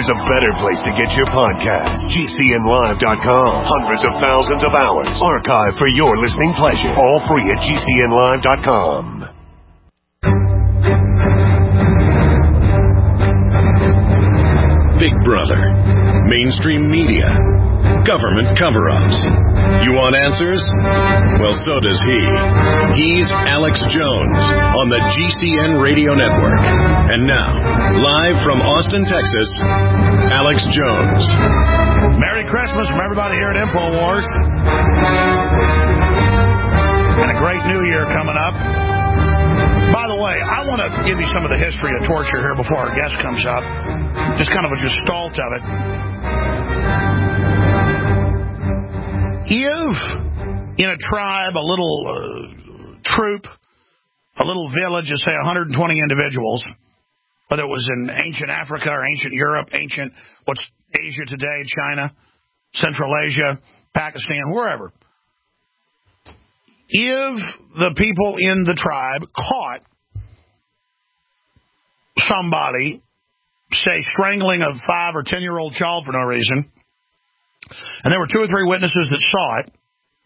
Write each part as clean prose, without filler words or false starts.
there's a better place to get your podcast. GCNlive.com. Hundreds of thousands of hours archived for your listening pleasure. All free at GCNlive.com. Big Brother, mainstream media, government cover-ups. You want answers? Well, so does he. He's Alex Jones on the GCN Radio Network. And now, live from Austin, Texas, Alex Jones. Merry Christmas from everybody here at InfoWars. And a great new year coming up. By the way, I want to give you some of the history of torture here before our guest comes up. Just kind of a gestalt of it. If in a tribe, a little troop, a little village of, say, 120 individuals, whether it was in ancient Africa or ancient Europe, what's Asia today, China, Central Asia, Pakistan, wherever, if the people in the tribe caught somebody, say, strangling a 5 or 10-year-old child for no reason, and there were 2 or 3 witnesses that saw it,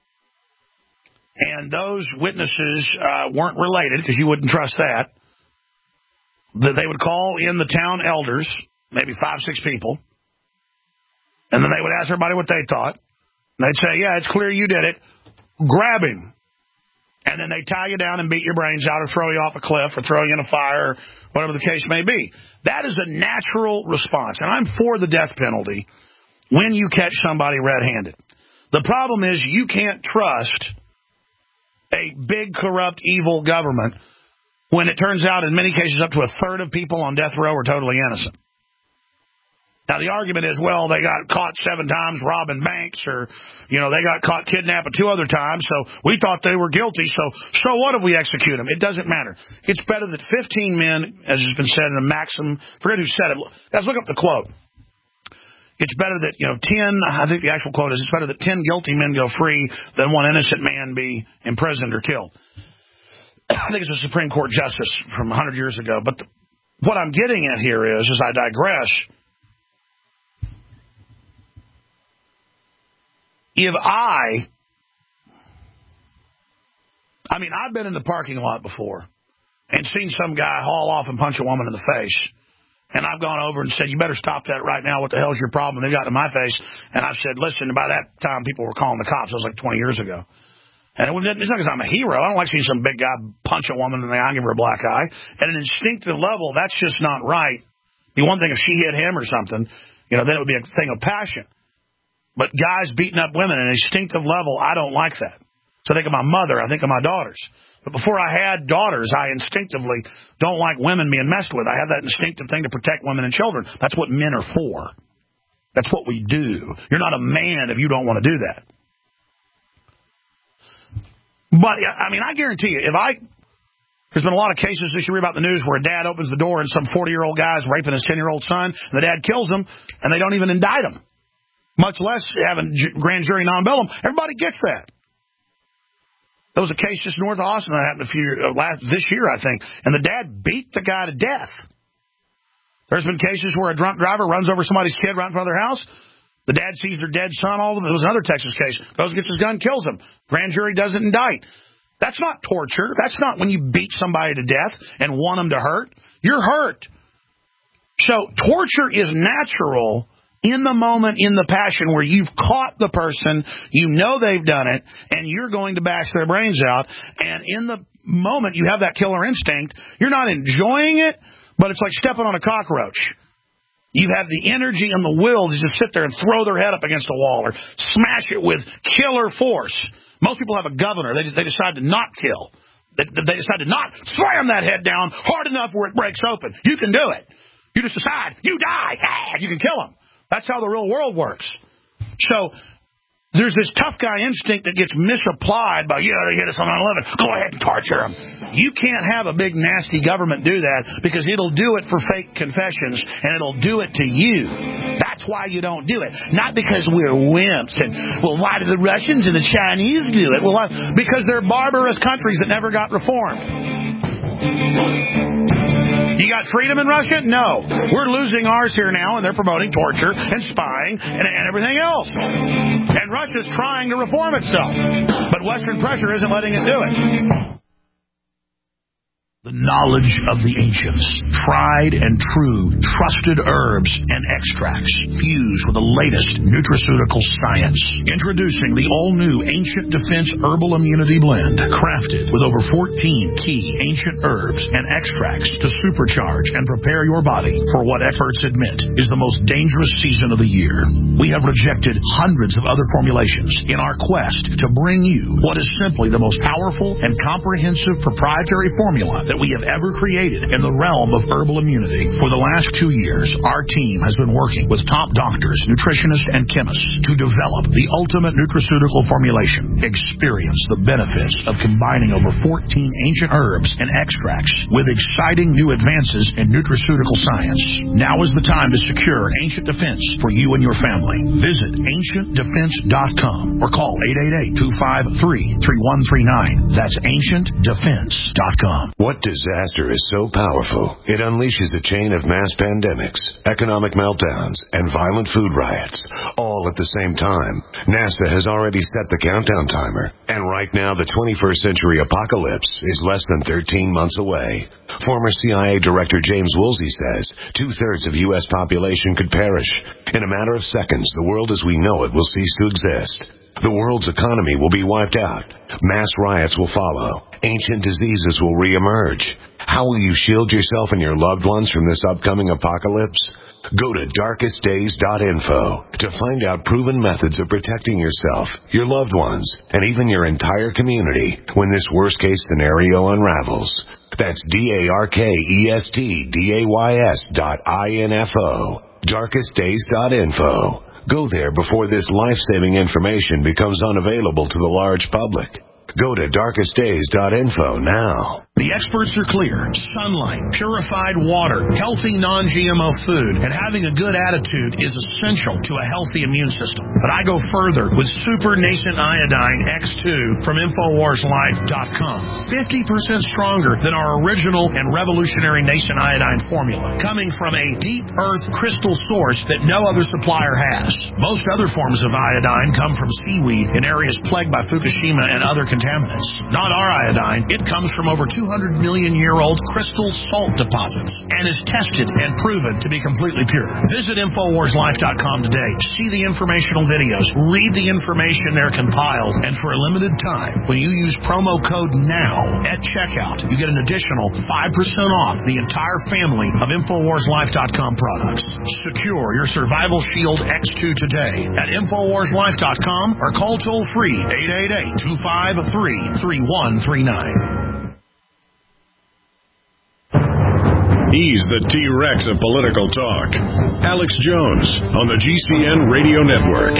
and those witnesses weren't related, because you wouldn't trust that they would call in the town elders, maybe 5, 6 people, and then they would ask everybody what they thought. And they'd say, yeah, it's clear you did it. Grab him. And then they tie you down and beat your brains out or throw you off a cliff or throw you in a fire or whatever the case may be. That is a natural response. And I'm for the death penalty when you catch somebody red-handed. The problem is you can't trust a big, corrupt, evil government when it turns out in many cases up to a third of people on death row are totally innocent. Now, the argument is, well, they got caught 7 times robbing banks, or, they got caught kidnapping 2 other times, so we thought they were guilty, so what if we execute them? It doesn't matter. It's better that 15 men, as has been said in a maxim, forget who said it. Let's look up the quote. It's better that, 10, I think the actual quote is, it's better that 10 guilty men go free than 1 innocent man be imprisoned or killed. I think it's a Supreme Court justice from 100 years ago, but what I'm getting at here is, as I digress, if I've been in the parking lot before and seen some guy haul off and punch a woman in the face, and I've gone over and said, you better stop that right now. What the hell's your problem? And they got in my face, and I said, listen, by that time, people were calling the cops. It was like 20 years ago. And it's not because I'm a hero. I don't like seeing some big guy punch a woman in the eye and give her a black eye. At an instinctive level, that's just not right. It'd be one thing if she hit him or something, then it would be a thing of passion. But guys beating up women at an instinctive level, I don't like that. So I think of my mother, I think of my daughters. But before I had daughters, I instinctively don't like women being messed with. I have that instinctive thing to protect women and children. That's what men are for. That's what we do. You're not a man if you don't want to do that. But, I guarantee you, there's been a lot of cases this year about the news where a dad opens the door and some 40-year-old guy is raping his 10-year-old son, and the dad kills him, and they don't even indict him, much less having grand jury non-bellum. Everybody gets that. There was a case just north of Austin that happened this year, I think, and the dad beat the guy to death. There's been cases where a drunk driver runs over somebody's kid right in front of their house. The dad sees their dead son. There was another Texas case. Goes, gets his gun, kills him. Grand jury doesn't indict. That's not torture. That's not when you beat somebody to death and want them to hurt. You're hurt. So torture is natural in the moment, in the passion where you've caught the person, you know they've done it, and you're going to bash their brains out. And in the moment you have that killer instinct, you're not enjoying it, but it's like stepping on a cockroach. You have the energy and the will to just sit there and throw their head up against a wall or smash it with killer force. Most people have a governor. They decide to not kill. They decide to not slam that head down hard enough where it breaks open. You can do it. You just decide, you die. You can kill them. That's how the real world works. So there's this tough guy instinct that gets misapplied by, they hit us on 9/11. Go ahead and torture them. You can't have a big, nasty government do that because it'll do it for fake confessions, and it'll do it to you. That's why you don't do it. Not because we're wimps and, why do the Russians and the Chinese do it? Well, because they're barbarous countries that never got reformed. You got freedom in Russia? No. We're losing ours here now, and they're promoting torture and spying and everything else. And Russia's trying to reform itself, but Western pressure isn't letting it do it. The knowledge of the ancients, tried and true, trusted herbs and extracts fused with the latest nutraceutical science. Introducing the all-new Ancient Defense Herbal Immunity Blend, crafted with over 14 key ancient herbs and extracts to supercharge and prepare your body for what experts admit is the most dangerous season of the year. We have rejected hundreds of other formulations in our quest to bring you what is simply the most powerful and comprehensive proprietary formula that we have ever created in the realm of herbal immunity. For the last 2 years, our team has been working with top doctors, nutritionists, and chemists to develop the ultimate nutraceutical formulation. Experience the benefits of combining over 14 ancient herbs and extracts with exciting new advances in nutraceutical science. Now is the time to secure Ancient Defense for you and your family. Visit AncientDefense.com or call 888-253-3139. That's AncientDefense.com. What disaster is so powerful, it unleashes a chain of mass pandemics, economic meltdowns, and violent food riots, all at the same time. NASA has already set the countdown timer, and right now the 21st century apocalypse is less than 13 months away. Former CIA Director James Woolsey says 2/3 of U.S. population could perish. In a matter of seconds, the world as we know it will cease to exist. The world's economy will be wiped out. Mass riots will follow. Ancient diseases will reemerge. How will you shield yourself and your loved ones from this upcoming apocalypse? Go to darkestdays.info to find out proven methods of protecting yourself, your loved ones, and even your entire community when this worst-case scenario unravels. That's darkestdays.info. darkestdays.info. Go there before this life-saving information becomes unavailable to the large public. Go to darkestdays.info now. The experts are clear. Sunlight, purified water, healthy non-GMO food, and having a good attitude is essential to a healthy immune system. But I go further with Super Nascent Iodine X2 from InfoWarsLife.com. 50% stronger than our original and revolutionary Nascent Iodine formula, coming from a deep earth crystal source that no other supplier has. Most other forms of iodine come from seaweed in areas plagued by Fukushima and other contaminants. Not our iodine. It comes from over 200 million-year-old crystal salt deposits and is tested and proven to be completely pure. Visit InfoWarsLife.com today. See the informational videos. Read the information they're compiled. And for a limited time, when you use promo code NOW at checkout, you get an additional 5% off the entire family of InfoWarsLife.com products. Secure your Survival Shield X2 today at InfoWarsLife.com or call toll-free 888-253-3139. He's the T-Rex of political talk. Alex Jones on the GCN Radio Network.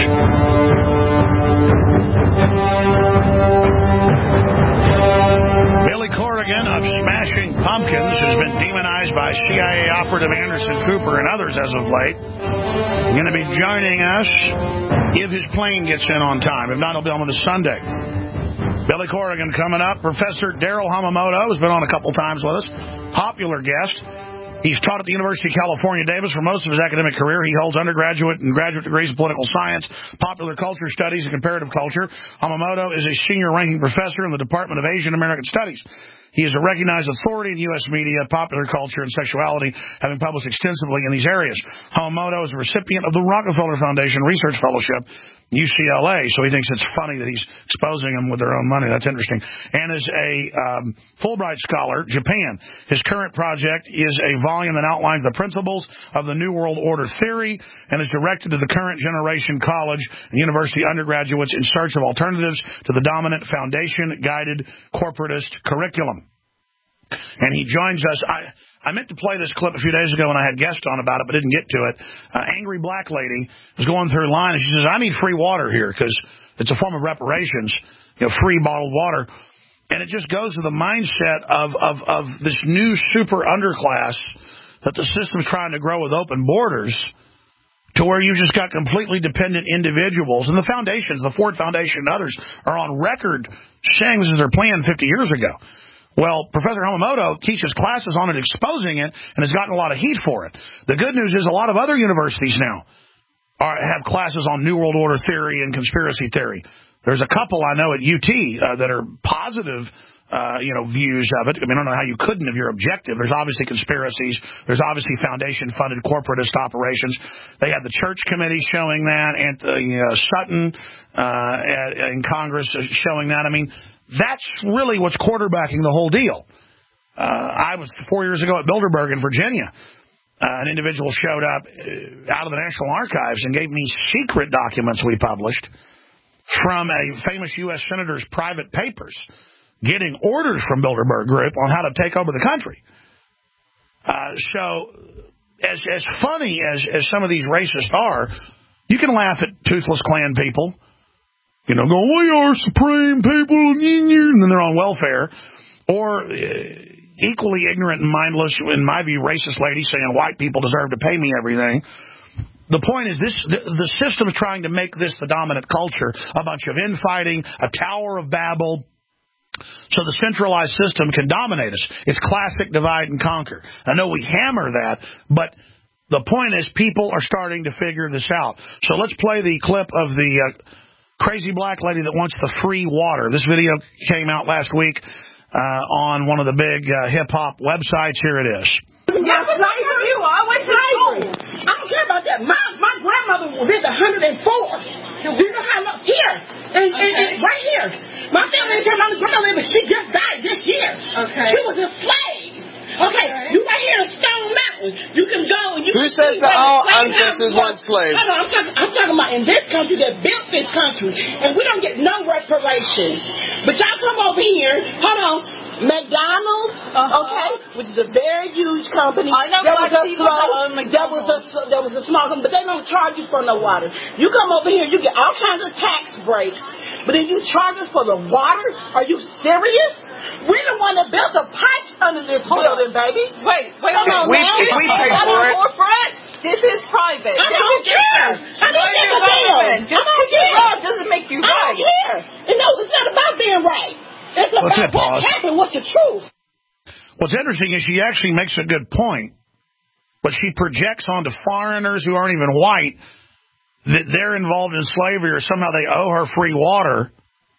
Billy Corrigan of Smashing Pumpkins has been demonized by CIA operative Anderson Cooper and others as of late. He's going to be joining us if his plane gets in on time. If not, he'll be on this Sunday. Billy Corrigan coming up. Professor Daryl Hamamoto has been on a couple times with us. Popular guest. He's taught at the University of California, Davis for most of his academic career. He holds undergraduate and graduate degrees in political science, popular culture studies, and comparative culture. Hamamoto is a senior ranking professor in the Department of Asian American Studies. He is a recognized authority in U.S. media, popular culture, and sexuality, having published extensively in these areas. Hamamoto is a recipient of the Rockefeller Foundation Research Fellowship, UCLA, so he thinks it's funny that he's exposing them with their own money. That's interesting. And is a Fulbright scholar, Japan. His current project is a volume that outlines the principles of the New World Order theory and is directed to the current generation college and university undergraduates in search of alternatives to the dominant foundation-guided corporatist curriculum. And he joins us. I meant to play this clip a few days ago when I had guests on about it, but didn't get to it. Angry black lady was going through her line, and she says, I need free water here because it's a form of reparations, free bottled water. And it just goes to the mindset of this new super underclass that the system's trying to grow with open borders, to where you've just got completely dependent individuals. And the foundations, the Ford Foundation and others, are on record saying this is their plan 50 years ago. Well, Professor Hamamoto teaches classes on it, exposing it, and has gotten a lot of heat for it. The good news is a lot of other universities now have classes on New World Order theory and conspiracy theory. There's a couple I know at UT that are positive views of it. I mean, I don't know how you couldn't if you're objective. There's obviously conspiracies. There's obviously foundation-funded corporatist operations. They have the church committee showing that, and Sutton in Congress showing that. I mean, that's really what's quarterbacking the whole deal. I was 4 years ago at Bilderberg in Virginia. An individual showed up out of the National Archives and gave me secret documents we published from a famous U.S. senator's private papers, getting orders from Bilderberg Group on how to take over the country. So, as funny as some of these racists are, you can laugh at toothless Klan people, go, we are supreme people, and then they're on welfare, or equally ignorant and mindless, in my view, racist lady saying white people deserve to pay me everything. The point is, the system is trying to make this the dominant culture, a bunch of infighting, a Tower of Babel, so the centralized system can dominate us. It's classic divide and conquer. I know we hammer that, but the point is people are starting to figure this out. So let's play the clip of the crazy black lady that wants the free water. This video came out last week on one of the big hip-hop websites. Here it is. Yeah, slavery. You always slavery. I don't care about that. My grandmother lived 104. Do you know how long? Here. And right here. My family came on the grandmother, but she just died this year. Okay. She was a slave. Okay. You right here in Stone Mountain. You can go and you Who can says see that all where ancestors weren't slaves? I'm talking about in this country that built this country. And we don't get no reparations. But y'all come over here. Hold on. McDonald's, okay, which is a very huge company. I know there was a small company, but they don't charge you for no water. You come over here, you get all kinds of tax breaks, but then you charge us for the water? Are you serious? We're the one that built the pipes under this building, baby. Wait, if we pay for it. This is private. I don't care. I don't give a damn. Just because you're wrong doesn't make you right. I don't care. No, it's not about being right. It's about what happened, what's the truth. What's interesting is she actually makes a good point, but she projects onto foreigners who aren't even white that they're involved in slavery or somehow they owe her free water.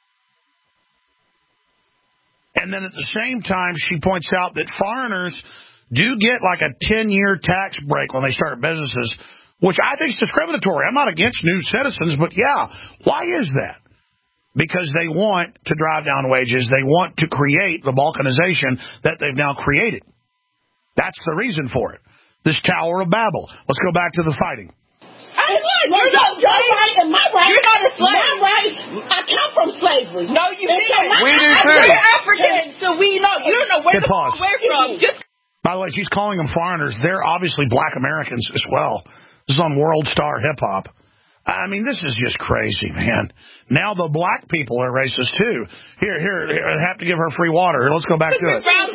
And then at the same time, she points out that foreigners do get like a 10-year tax break when they start businesses, which I think is discriminatory. I'm not against new citizens, but yeah, why is that? Because they want to drive down wages. They want to create the balkanization that they've now created. That's the reason for it. This Tower of Babel. Let's go back to the fighting. You're not right and my right. You're not a slave. My right. I come from slavery. No, you didn't. We do too. We're African, so we know. You don't know where pause. We're from. By the way, she's calling them foreigners. They're obviously black Americans as well. This is on World Star Hip Hop. I mean, this is just crazy, man. Now the black people are racist, too. Here, I have to give her free water. Let's go back to it. Can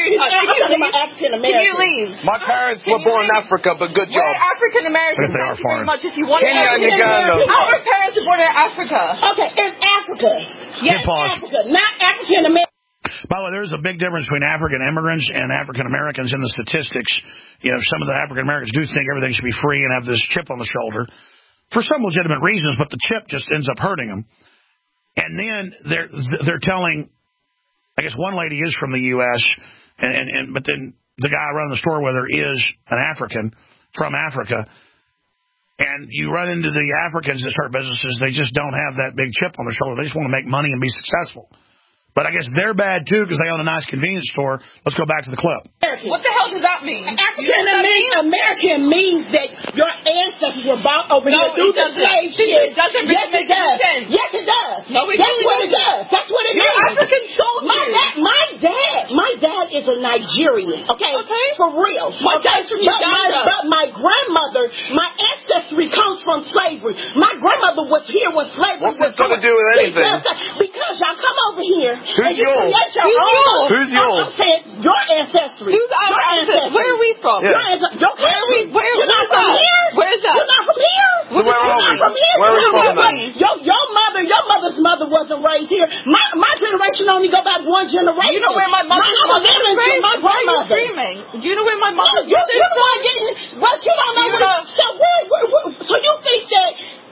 you leave? My parents were born in Africa, but good job. We're African Americans. They are foreign. Much if you want Kenya and Uganda. Our parents were born in Africa. Okay, in Africa. Yes, Africa, not African American. By the way, there's a big difference between African immigrants and African Americans in the statistics. Some of the African Americans do think everything should be free and have this chip on the shoulder, for some legitimate reasons, but the chip just ends up hurting them. And then they're telling, I guess one lady is from the U.S., but then the guy running the store with her is an African from Africa. And you run into the Africans that start businesses, they just don't have that big chip on their shoulder. They just want to make money and be successful. But I guess they're bad, too, because they own a nice convenience store. Let's go back to the clip. What the hell does that mean? African American means that your ancestors were brought over here through the slave ship. It doesn't really make any sense. Yes, it does. No, That's what it does. That's what it You're means. African soldiers. My dad is a Nigerian, okay? For real. My dad's from Uganda. But my grandmother, my ancestry comes from slavery. My grandmother was here when slavery was What's this got to do with anything? Because y'all come over here. Who's yours? Who's yours? I'm saying your ancestry. Who's our ancestry? Where are we from? Yeah. Your ancestry. You're not from here? Where is that? You're not from here? So where are we? From here? Where are we from then? Your mother's mother grandmother wasn't raised here. My generation only go back one generation. You know where my mother was raised? My grandmother. Screaming. Do you know where my mother? You're the one getting. But you don't know. So you think that?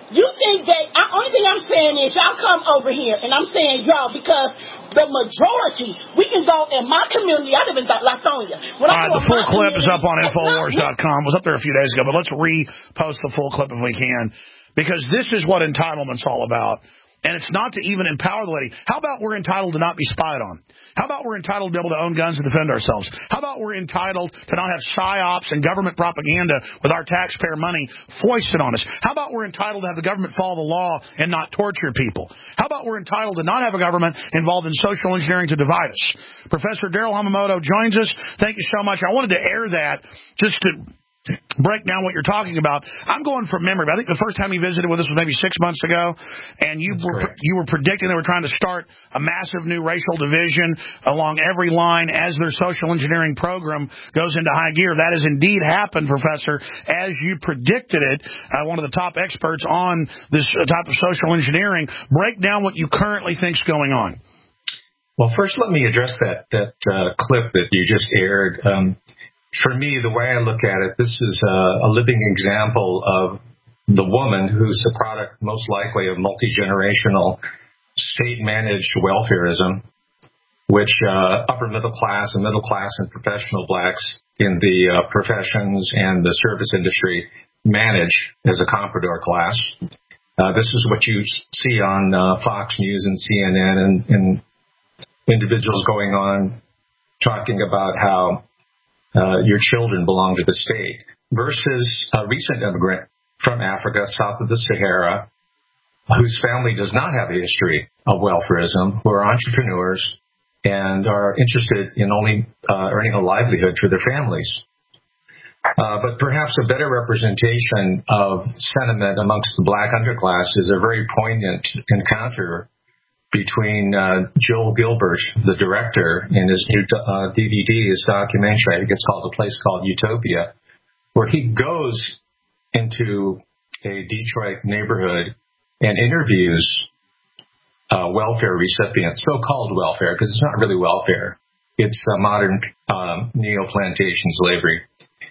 Only thing I'm saying is y'all come over here, and I'm saying y'all because the majority, we can go in my community. I live in Latonia. All right, the full clip is up on Infowars.com. It was up there a few days ago, but let's repost the full clip if we can, because this is what entitlement's all about. And it's not to even empower the lady. How about we're entitled to not be spied on? How about we're entitled to be able to own guns and defend ourselves? How about we're entitled to not have psyops and government propaganda with our taxpayer money foisted on us? How about we're entitled to have the government follow the law and not torture people? How about we're entitled to not have a government involved in social engineering to divide us? Professor Daryl Hamamoto joins us. Thank you so much. I wanted to air that just to break down what you're talking about. I'm going from memory, but I think the first time you visited with us was maybe 6 months ago, and you were predicting they were trying to start a massive new racial division along every line as their social engineering program goes into high gear. That has indeed happened, Professor, as you predicted it. One of the top experts on this type of social engineering. Break down what you currently think is going on. Well, first let me address that clip that you just aired. For me, the way I look at it, this is a living example of the woman who's the product most likely of multi-generational state-managed welfarism, which upper middle class and professional blacks in the professions and the service industry manage as a comprador class. This is what you see on Fox News and CNN and individuals going on talking about how your children belong to the state, versus a recent immigrant from Africa, south of the Sahara, whose family does not have a history of welfarism, who are entrepreneurs and are interested in only earning a livelihood for their families. But perhaps a better representation of sentiment amongst the black underclass is a very poignant encounter between Joel Gilbert, the director, in his new DVD, his documentary. I think it's called A Place Called Utopia, where he goes into a Detroit neighborhood and interviews welfare recipients, so-called welfare, because it's not really welfare. It's modern neo-plantation slavery.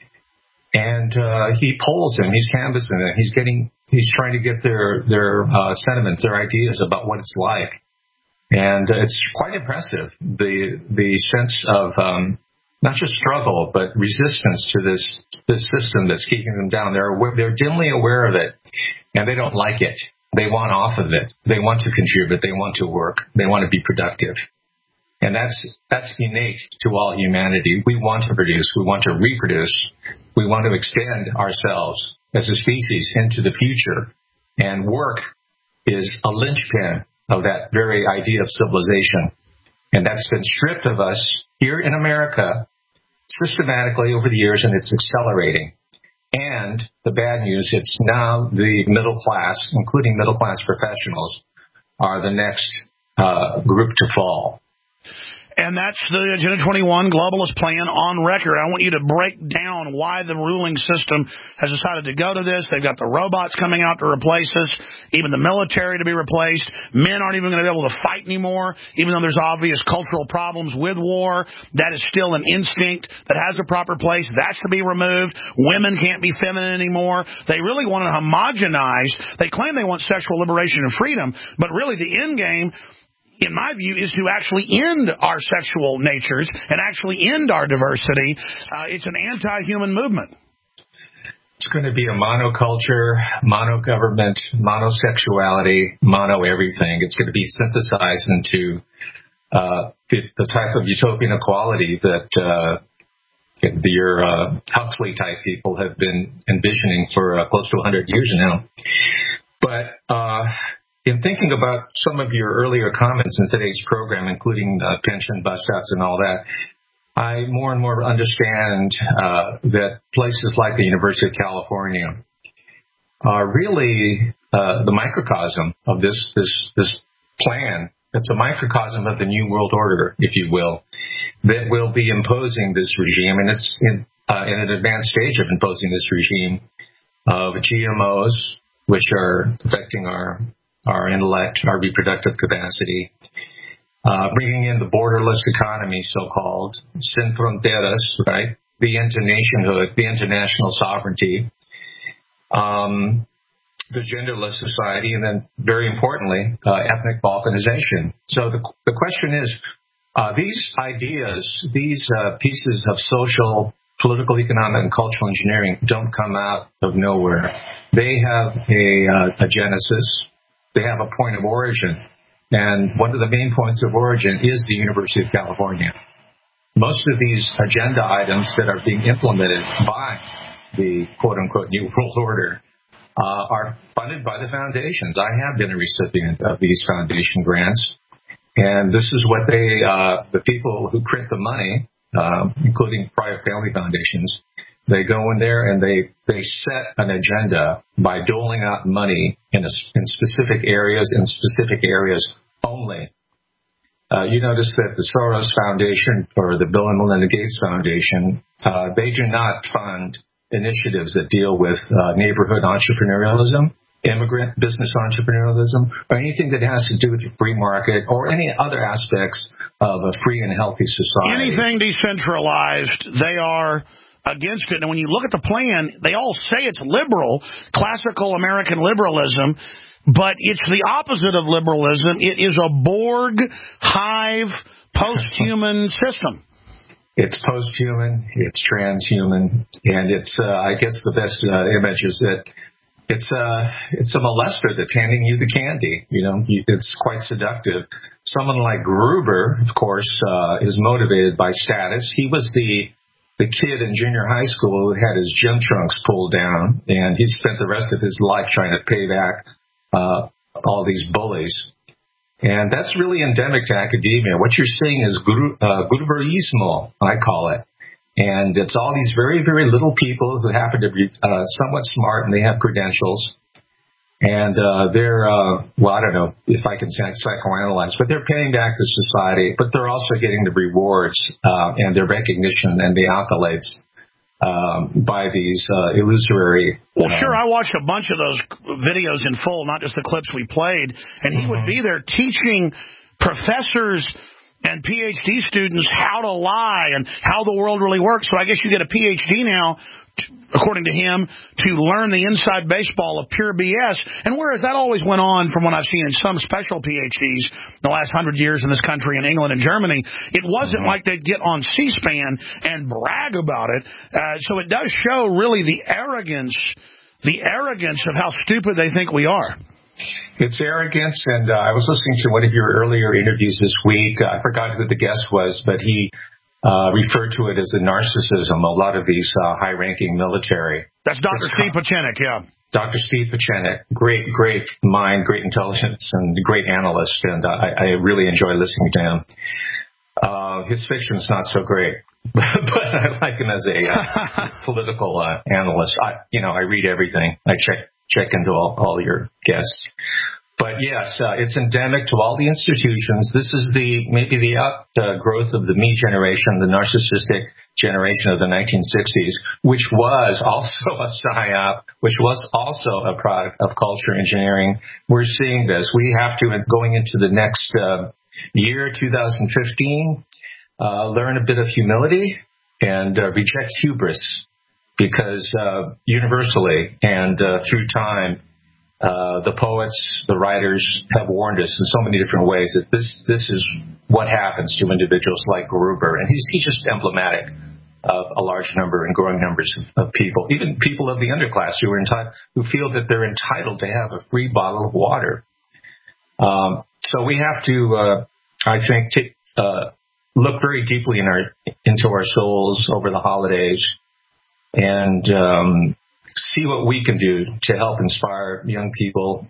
And he polls them, he's canvassing them, he's trying to get their sentiments, their ideas about what it's like. And it's quite impressive, the sense of not just struggle, but resistance to this system that's keeping them down. They're dimly aware of it, and they don't like it. They want off of it. They want to contribute. They want to work. They want to be productive. And that's innate to all humanity. We want to produce. We want to reproduce. We want to extend ourselves as a species into the future. And work is a linchpin of that very idea of civilization. And that's been stripped of us here in America systematically over the years, and it's accelerating. And the bad news, it's now the middle class, including middle class professionals, are the next group to fall. And that's the Agenda 21 globalist plan on record. I want you to break down why the ruling system has decided to go to this. They've got the robots coming out to replace us, even the military to be replaced. Men aren't even going to be able to fight anymore, even though there's obvious cultural problems with war. That is still an instinct that has a proper place. That's to be removed. Women can't be feminine anymore. They really want to homogenize. They claim they want sexual liberation and freedom, but really the end game, in my view, is to actually end our sexual natures and actually end our diversity. It's an anti-human movement. It's going to be a monoculture, mono-government, monosexuality, mono-everything. It's going to be synthesized into the type of utopian equality that your Huxley-type people have been envisioning for close to 100 years now. But in thinking about some of your earlier comments in today's program, including pension bust-outs and all that, I more and more understand that places like the University of California are really the microcosm of this plan. It's a microcosm of the New World Order, if you will, that will be imposing this regime, and it's in an advanced stage of imposing this regime of GMOs, which are affecting our our intellect, our reproductive capacity, bringing in the borderless economy, so-called, sin fronteras, right? The internationhood, the international sovereignty, the genderless society, and then, very importantly, ethnic balkanization. So the question is, these ideas, these pieces of social, political, economic, and cultural engineering don't come out of nowhere. They have a genesis. They have a point of origin. And one of the main points of origin is the University of California. Most of these agenda items that are being implemented by the quote-unquote New World Order are funded by the foundations. I have been a recipient of these foundation grants. And this is what the people who print the money, including private family foundations, they go in there and they set an agenda by doling out money in specific areas, in specific areas only. You notice that the Soros Foundation or the Bill and Melinda Gates Foundation, they do not fund initiatives that deal with neighborhood entrepreneurialism, immigrant business entrepreneurialism, or anything that has to do with the free market or any other aspects of a free and healthy society. Anything decentralized, they are against it. And when you look at the plan, they all say it's liberal, classical American liberalism, but it's the opposite of liberalism. It is a Borg, hive, post-human system. It's post-human, it's transhuman, and it's, I guess the best image is that it's a molester that's handing you the candy. You know, it's quite seductive. Someone like Gruber, of course, is motivated by status. He was the kid in junior high school who had his gym trunks pulled down, and he spent the rest of his life trying to pay back all these bullies. And that's really endemic to academia. What you're seeing is Gruberismo, I call it. And it's all these very, very little people who happen to be somewhat smart, and they have credentials. And they're, well, I don't know if I can psychoanalyze, but they're paying back to society, but they're also getting the rewards and their recognition and the accolades by these illusory... Well, sure, I watched a bunch of those videos in full, not just the clips we played, and he would be there teaching professors and PhD students how to lie and how the world really works. So I guess you get a PhD now, according to him, to learn the inside baseball of pure BS. And whereas that always went on from what I've seen in some special PhDs the last 100 years in this country, in England and Germany, it wasn't like they'd get on C-SPAN and brag about it. So it does show really the arrogance of how stupid they think we are. It's arrogance, and I was listening to one of your earlier interviews this week. I forgot who the guest was, but he referred to it as a narcissism, a lot of these high-ranking military. That's Dr. Steve Pieczenik, yeah. Dr. Steve Pieczenik, great mind, great intelligence, and great analyst, and I really enjoy listening to him. His fiction's not so great, but I like him as a political analyst. I read everything. I check into all your guests. But yes, it's endemic to all the institutions. This is maybe the outgrowth of the me generation, the narcissistic generation of the 1960s, which was also a psyop, which was also a product of culture engineering. We're seeing this. We have to, going into the next year, 2015, learn a bit of humility and reject hubris. Because universally and through time, the poets, the writers have warned us in so many different ways that this is what happens to individuals like Gruber. And he's just emblematic of a large number and growing numbers of people, even people of the underclass who feel that they're entitled to have a free bottle of water. So we have to, I think, look very deeply into our souls over the holidays and see what we can do to help inspire young people.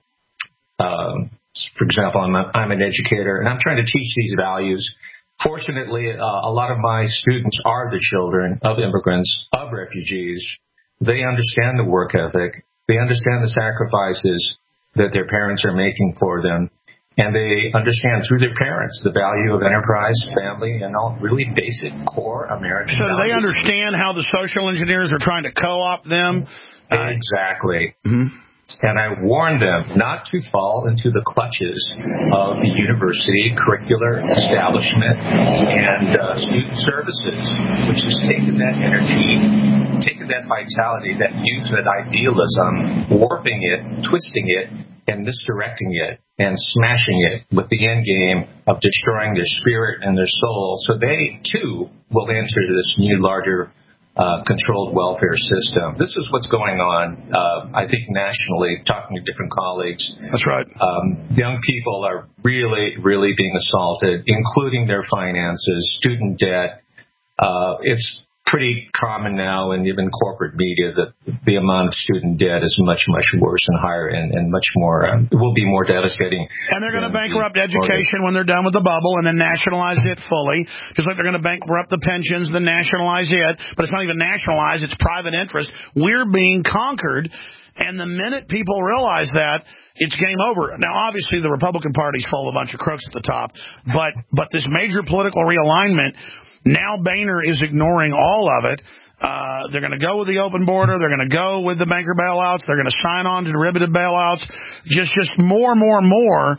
For example, I'm an educator, and I'm trying to teach these values. Fortunately, a lot of my students are the children of immigrants, of refugees. They understand the work ethic. They understand the sacrifices that their parents are making for them. And they understand through their parents the value of enterprise, family, and all really basic core American values. So they understand how the social engineers are trying to co-opt them? Exactly. Mm-hmm. And I warned them not to fall into the clutches of the university curricular establishment and student services, which has taken that energy, taken that vitality, that youth, that idealism, warping it, twisting it, and misdirecting it and smashing it with the end game of destroying their spirit and their soul. So they, too, will enter this new, larger controlled welfare system. This is what's going on, I think, nationally, talking to different colleagues. That's right. Young people are really, really being assaulted, including their finances, student debt. It's pretty common now in even corporate media that the amount of student debt is much, much worse and higher and much more, will be more devastating. And they're going to bankrupt education when they're done with the bubble and then nationalize it fully. Just like they're going to bankrupt the pensions, then nationalize it. But it's not even nationalized, it's private interest. We're being conquered. And the minute people realize that, it's game over. Now, obviously, the Republican Party's full of a bunch of crooks at the top. But this major political realignment, now Boehner is ignoring all of it. They're going to go with the open border. They're going to go with the banker bailouts. They're going to sign on to derivative bailouts. Just more and more and more.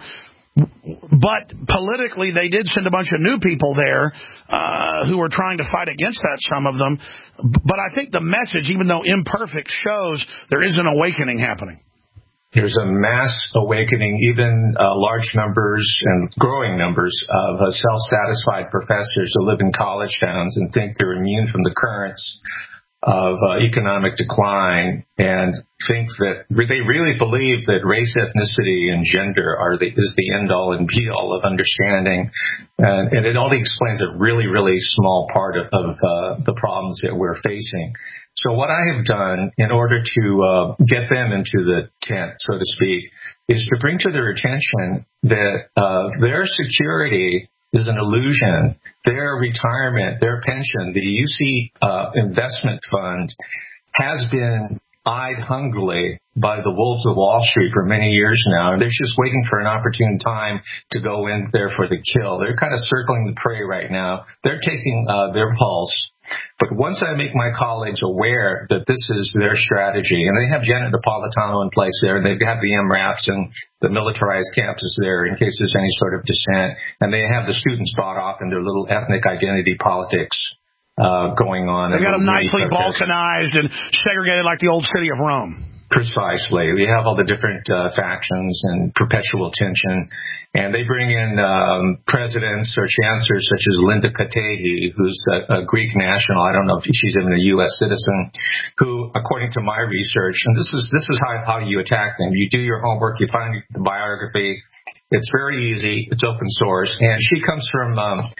But politically, they did send a bunch of new people there who are trying to fight against that, some of them. But I think the message, even though imperfect, shows there is an awakening happening. There's a mass awakening, even large numbers and growing numbers of self-satisfied professors who live in college towns and think they're immune from the currents of economic decline and think that they really believe that race, ethnicity, and gender is the end-all and be-all of understanding. And it only explains a really, really small part of the problems that we're facing. So what I have done in order to get them into the tent, so to speak, is to bring to their attention that their security is an illusion. Their retirement, their pension, the UC investment fund has been eyed hungrily by the wolves of Wall Street for many years now. They're just waiting for an opportune time to go in there for the kill. They're kind of circling the prey right now. They're taking their pulse. But once I make my colleagues aware that this is their strategy, and they have Janet Napolitano in place there, and they have the MRAPs and the militarized campus there in case there's any sort of dissent, and they have the students bought off in their little ethnic identity politics going on. They got them nicely balkanized and segregated like the old city of Rome. Precisely. We have all the different factions and perpetual tension. And they bring in presidents or chancellors such as Linda Katehi, who's a Greek national. I don't know if she's even a U.S. citizen, who, according to my research, and this is how you attack them. You do your homework. You find the biography. It's very easy. It's open source. And she comes from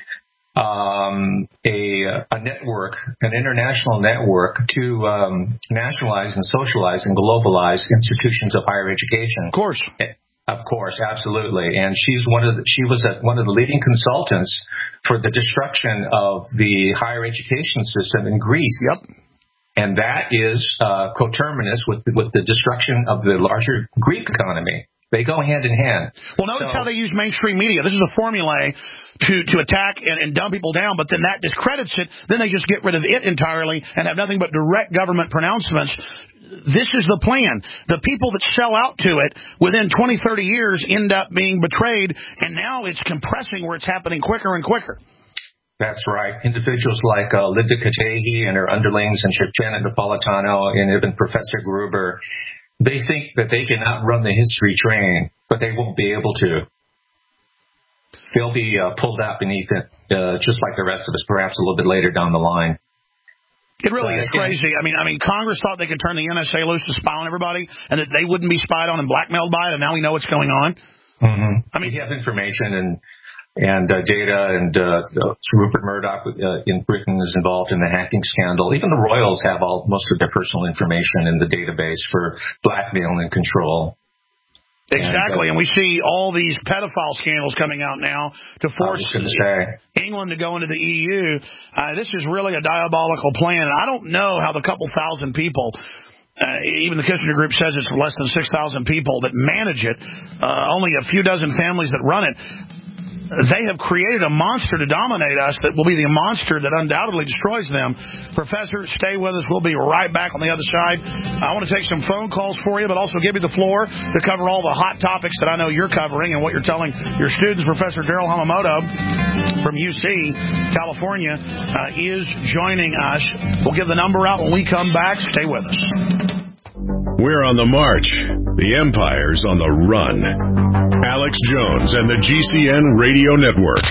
a network, an international network to nationalize and socialize and globalize institutions of higher education. Of course, absolutely. And she was one of the leading consultants for the destruction of the higher education system in Greece. Yep. And that is coterminous with the destruction of the larger Greek economy. They go hand in hand. Well, notice how they use mainstream media. This is a formulae to attack and dumb people down, but then that discredits it. Then they just get rid of it entirely and have nothing but direct government pronouncements. This is the plan. The people that sell out to it within 20, 30 years end up being betrayed, and now it's compressing where it's happening quicker and quicker. That's right. Individuals like Linda Katehi and her underlings and Janet Napolitano and even Professor Gruber, they think that they can outrun the history train, but they won't be able to. They'll be pulled out beneath it, just like the rest of us, perhaps a little bit later down the line. It really is crazy. I mean, Congress thought they could turn the NSA loose to spy on everybody, and that they wouldn't be spied on and blackmailed by it, and now we know what's going on. Mm-hmm. I mean, he has information and data, and Rupert Murdoch in Britain is involved in the hacking scandal. Even the royals have most of their personal information in the database for blackmail and control. Exactly, and we see all these pedophile scandals coming out now to force England to go into the EU. This is really a diabolical plan, and I don't know how the couple thousand people, even the Kissinger Group says it's less than 6,000 people that manage it, only a few dozen families that run it. they have created a monster to dominate us that will be the monster that undoubtedly destroys them. Professor, stay with us. We'll be right back on the other side. I want to take some phone calls for you, but also give you the floor to cover all the hot topics that I know you're covering and what you're telling your students. Professor Daryl Hamamoto from UC, California, is joining us. We'll give the number out when we come back. Stay with us. We're on the march. The empire's on the run. Alex Jones and the GCN Radio Network.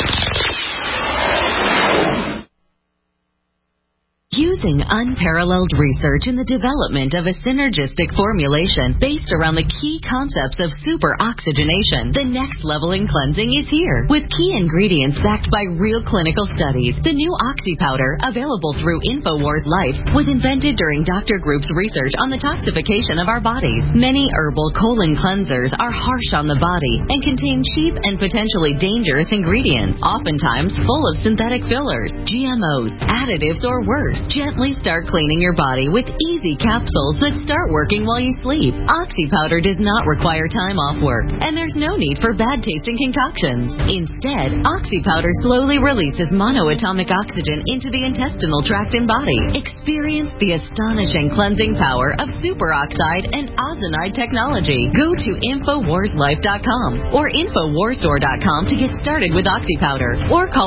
Using unparalleled research in the development of a synergistic formulation based around the key concepts of superoxygenation, the next level in cleansing is here. With key ingredients backed by real clinical studies, the new Oxy powder, available through InfoWars Life, was invented during Dr. Group's research on the toxification of our bodies. Many herbal colon cleansers are harsh on the body and contain cheap and potentially dangerous ingredients, oftentimes full of synthetic fillers, GMOs, additives, or worse. Gently start cleaning your body with easy capsules that start working while you sleep. Oxy powder does not require time off work, and there's no need for bad-tasting concoctions. Instead, Oxy powder slowly releases monoatomic oxygen into the intestinal tract and body. Experience the astonishing cleansing power of superoxide and ozonide technology. Go to InfoWarsLife.com or InfoWarsStore.com to get started with Oxy powder, or call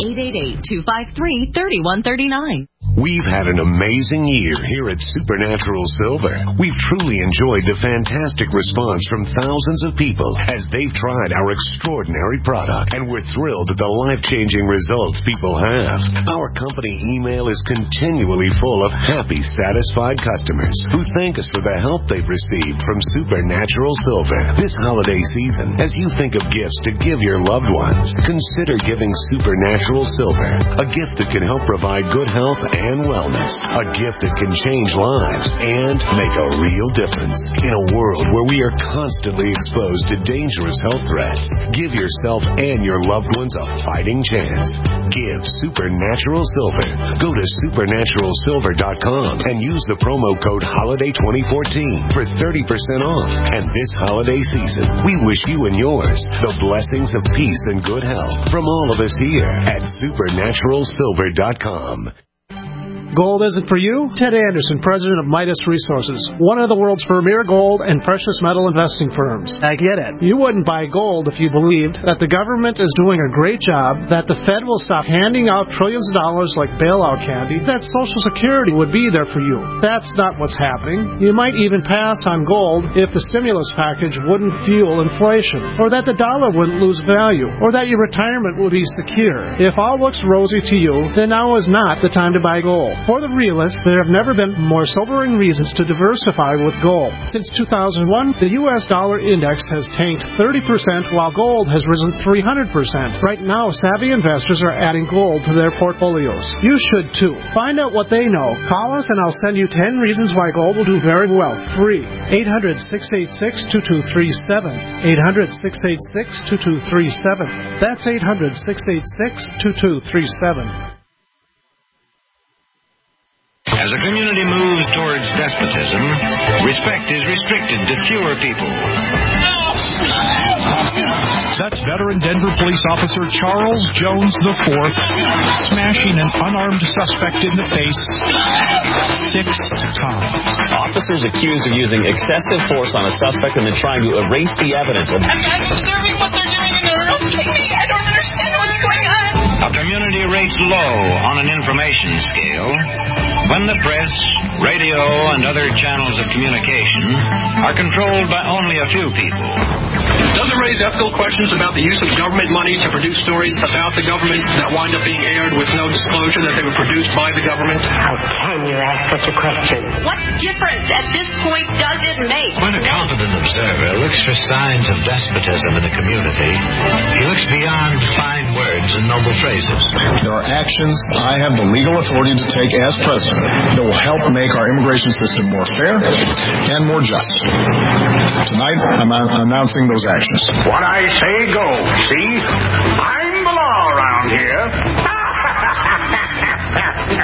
1-888-253-3139. We've had an amazing year here at Supernatural Silver. We've truly enjoyed the fantastic response from thousands of people as they've tried our extraordinary product, and we're thrilled at the life-changing results people have. Our company email is continually full of happy, satisfied customers who thank us for the help they've received from Supernatural Silver. This holiday season, as you think of gifts to give your loved ones, consider giving Supernatural Silver, a gift that can help provide good health and wellness, a gift that can change lives and make a real difference. In a world where we are constantly exposed to dangerous health threats, give yourself and your loved ones a fighting chance. Give Supernatural Silver. Go to supernaturalsilver.com and use the promo code HOLIDAY2014 for 30% off. And this holiday season, we wish you and yours the blessings of peace and good health from all of us here at supernaturalsilver.com. Gold isn't for you? Ted Anderson, president of Midas Resources, one of the world's premier gold and precious metal investing firms. I get it. You wouldn't buy gold if you believed that the government is doing a great job, that the Fed will stop handing out trillions of dollars like bailout candy, that Social Security would be there for you. That's not what's happening. You might even pass on gold if the stimulus package wouldn't fuel inflation, or that the dollar wouldn't lose value, or that your retirement would be secure. If all looks rosy to you, then now is not the time to buy gold. For the realists, there have never been more sobering reasons to diversify with gold. Since 2001, the U.S. dollar index has tanked 30%, while gold has risen 300%. Right now, savvy investors are adding gold to their portfolios. You should too. Find out what they know. Call us and I'll send you 10 reasons why gold will do very well. Free. 800-686-2237. 800-686-2237. That's 800-686-2237. As a community moves towards despotism, respect is restricted to fewer people. That's veteran Denver police officer Charles Jones IV smashing an unarmed suspect in the face 6 times. Officers accused of using excessive force on a suspect and then trying to erase the evidence. I'm observing what they're doing in their own TV. I don't understand what's going on. A community rates low on an information scale when the press, radio, and other channels of communication are controlled by only a few people. Does it raise ethical questions about the use of government money to produce stories about the government that wind up being aired with no disclosure that they were produced by the government? How can you ask such a question? What difference at this point does it make? When a competent observer looks for signs of despotism in the community, he looks beyond fine words and noble phrases. There are actions I have the legal authority to take as president that will help make our immigration system more fair and more just. Tonight, I'm announcing those actions. What I say goes, see? I'm the law around here.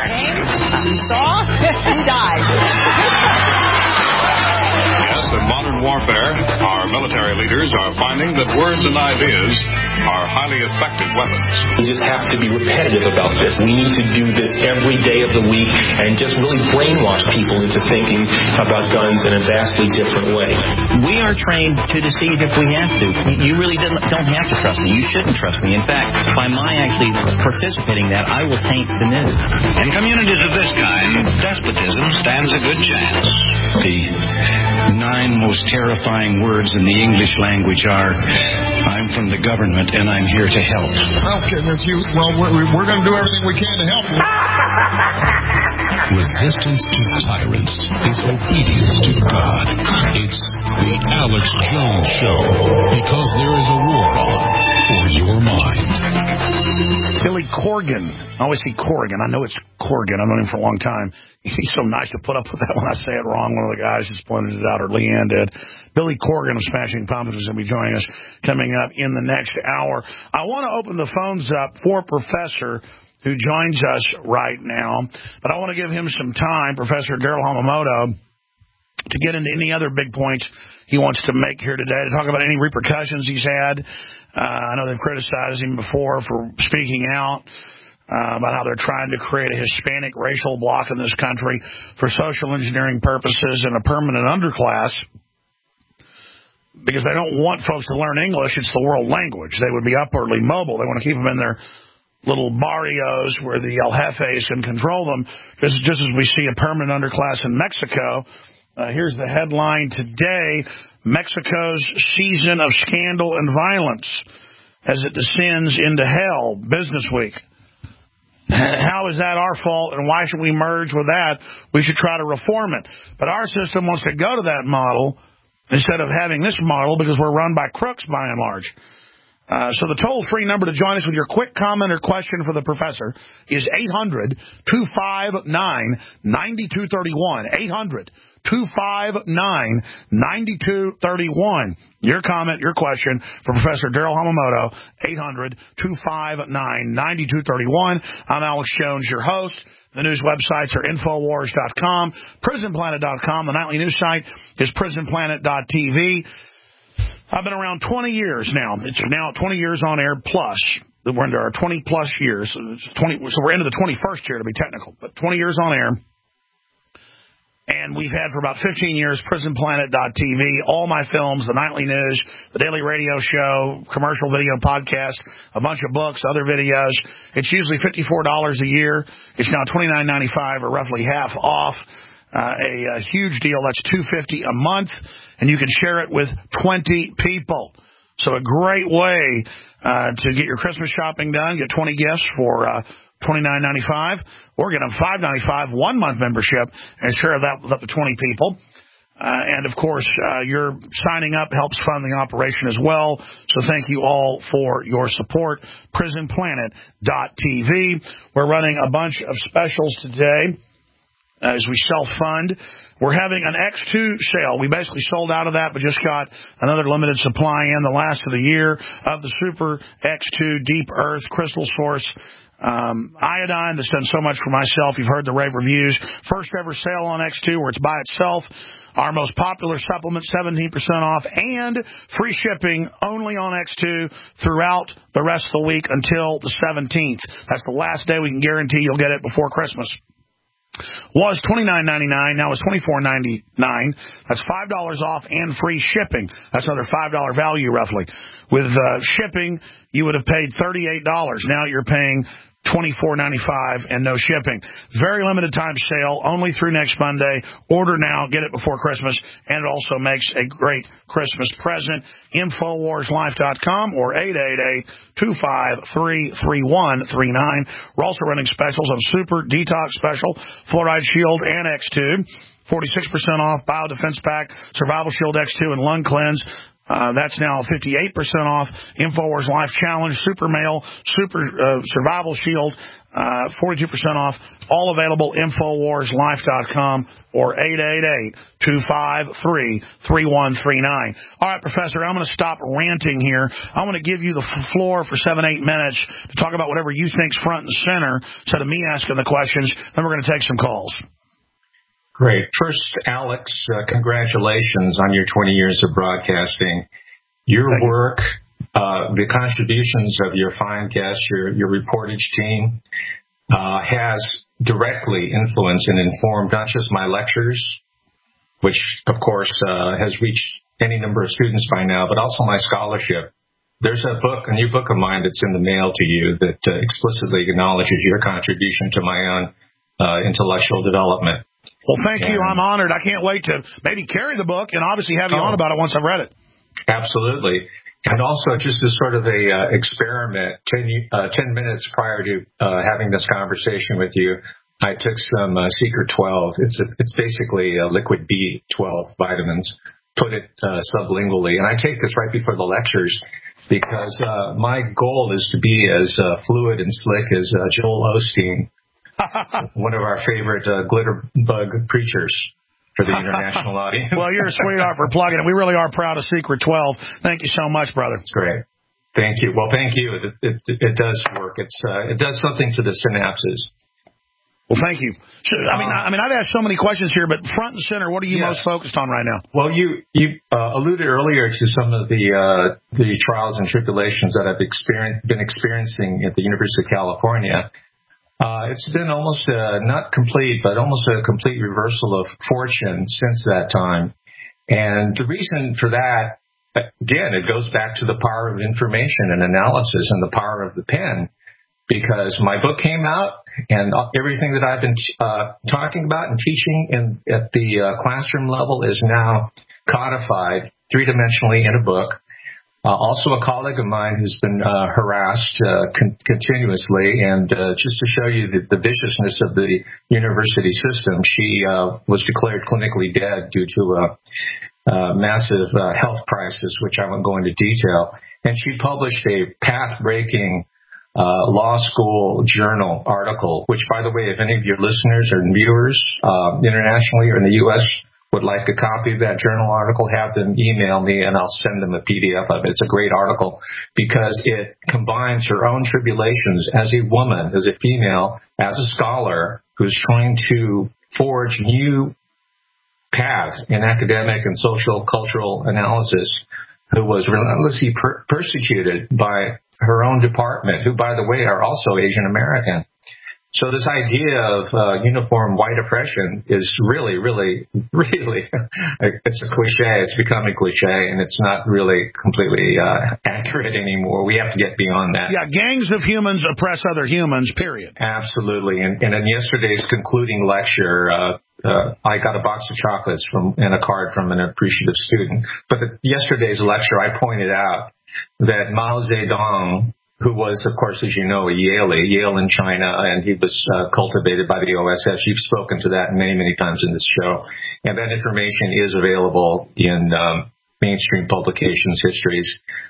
You saw? He died. Yes, a modern modern warfare, our military leaders are finding that words and ideas are highly effective weapons. We just have to be repetitive about this. We need to do this every day of the week and just really brainwash people into thinking about guns in a vastly different way. We are trained to deceive if we have to. You really don't have to trust me. You shouldn't trust me. In fact, by my actually participating in that, I will taint the news. In communities of this kind, despotism stands a good chance. The 9 most terrifying words in the English language are, I'm from the government and I'm here to help. Okay, Miss Hughes, well, we're going to do everything we can to help you. Resistance to tyrants is obedience to God. It's the Alex Jones Show, because there is a war on for your mind. Billy Corgan. I always say Corrigan. I know it's Corgan. I've known him for a long time. He's so nice to put up with that when I say it wrong. One of the guys just pointed it out, or Leanne did. Billy Corgan of Smashing Pumpkins is going to be joining us coming up in the next hour. I want to open the phones up for Professor, who joins us right now, but I want to give him some time, Professor Daryl Hamamoto, to get into any other big points he wants to make here today, to talk about any repercussions he's had. I know they've criticized him before for speaking out about how they're trying to create a Hispanic racial bloc in this country for social engineering purposes and a permanent underclass, because they don't want folks to learn English. It's the world language. They would be upwardly mobile. They want to keep them in their little barrios where the El Jefes can control them, just as we see a permanent underclass in Mexico. Here's the headline today: Mexico's season of scandal and violence as it descends into hell. Business Week. How is that our fault, and why should we merge with that? We should try to reform it. But our system wants to go to that model instead of having this model, because we're run by crooks by and large. So the toll-free number to join us with your quick comment or question for the professor is 800-259-9231. 800-259-9231. Your comment, your question for Professor Daryl Hamamoto, 800-259-9231. I'm Alex Jones, your host. The news websites are Infowars.com, PrisonPlanet.com. The nightly news site is PrisonPlanet.tv. I've been around 20 years now. It's now 20 years on air plus. We're into our 20-plus years. So we're into the 21st year to be technical, but 20 years on air. And we've had for about 15 years PrisonPlanet.tv, all my films, the nightly news, the daily radio show, commercial video podcast, a bunch of books, other videos. It's usually $54 a year. It's now $29.95, or roughly half off. A huge deal. That's $250 a month, and you can share it with 20 people. So a great way to get your Christmas shopping done. Get 20 gifts for $29.95, or get a $5.95 1-month membership and share that with up to 20 people. And, of course, your signing up helps fund the operation as well. So thank you all for your support. PrisonPlanet.tv. We're running a bunch of specials today as we self-fund. We're having an X2 sale. We basically sold out of that, but just got another limited supply in, the last of the year, of the Super X2 Deep Earth Crystal Source iodine that's done so much for myself. You've heard the rave reviews. First ever sale on X2 where it's by itself. Our most popular supplement, 17% off, and free shipping only on X2 throughout the rest of the week until the 17th. That's the last day we can guarantee you'll get it before Christmas. Was $29.99, now it's $24.99. That's $5 off and free shipping. That's another $5 value roughly. With shipping, you would have paid $38. Now you're paying $24.95 and no shipping. Very limited time sale, only through next Monday. Order now, get it before Christmas, and it also makes a great Christmas present. InfoWarsLife.com or 888-253-3139. We're also running specials on Super Detox Special, Fluoride Shield, and X2. 46% off, Biodefense Pack, Survival Shield X2, and Lung Cleanse. That's now 58% off. InfoWars Life Challenge, Super Male, Super Survival Shield, 42% off. All available, InfoWarsLife.com or 888-253-3139. All right, Professor, I'm going to stop ranting here. I'm going to give you the floor for 7-8 minutes to talk about whatever you think's front and center instead of me asking the questions. Then we're going to take some calls. Great. First, Alex, congratulations on your 20 years of broadcasting. Your work, the contributions of your fine guests, your reportage team, has directly influenced and informed not just my lectures, which, of course, has reached any number of students by now, but also my scholarship. There's a new book of mine that's in the mail to you that explicitly acknowledges your contribution to my own intellectual development. Well, thank you. I'm honored. I can't wait to maybe carry the book and obviously have you on about it once I've read it. Absolutely. And also, just as sort of a experiment, 10 minutes prior to having this conversation with you, I took some Secret 12. It's basically liquid B12 vitamins, put it sublingually. And I take this right before the lectures because my goal is to be as fluid and slick as Joel Osteen, one of our favorite glitter bug preachers for the international audience. Well, you're a sweetheart for plugging it. We really are proud of Secret 12. Thank you so much, brother. It's great. Thank you. Well, thank you. It does work. It does something to the synapses. Well, thank you. So, I mean, I've asked so many questions here, but front and center, what are you most focused on right now? Well, you alluded earlier to some of the trials and tribulations that I've been experiencing at the University of California. It's been almost not complete, but almost a complete reversal of fortune since that time. And the reason for that, again, it goes back to the power of information and analysis and the power of the pen. Because my book came out, and everything that I've been talking about and teaching at the classroom level is now codified three-dimensionally in a book. Also, a colleague of mine who's been harassed continuously, and just to show you the viciousness of the university system, she was declared clinically dead due to a massive health crisis, which I won't go into detail. And she published a path-breaking law school journal article, which, by the way, if any of your listeners or viewers internationally or in the U.S. would like a copy of that journal article, have them email me and I'll send them a PDF of it. It's a great article because it combines her own tribulations as a woman, as a female, as a scholar who's trying to forge new paths in academic and social cultural analysis, who was relentlessly persecuted by her own department, who, by the way, are also Asian American. So this idea of uniform white oppression is really, really, really, it's a cliche. It's become a cliche, and it's not really completely accurate anymore. We have to get beyond that. Yeah, gangs of humans oppress other humans, period. Absolutely. And in yesterday's concluding lecture, I got a box of chocolates and a card from an appreciative student. But at yesterday's lecture, I pointed out that Mao Zedong, who was, of course, as you know, a Yale in China, and he was cultivated by the OSS. You've spoken to that many, many times in this show. And that information is available in mainstream publications, histories.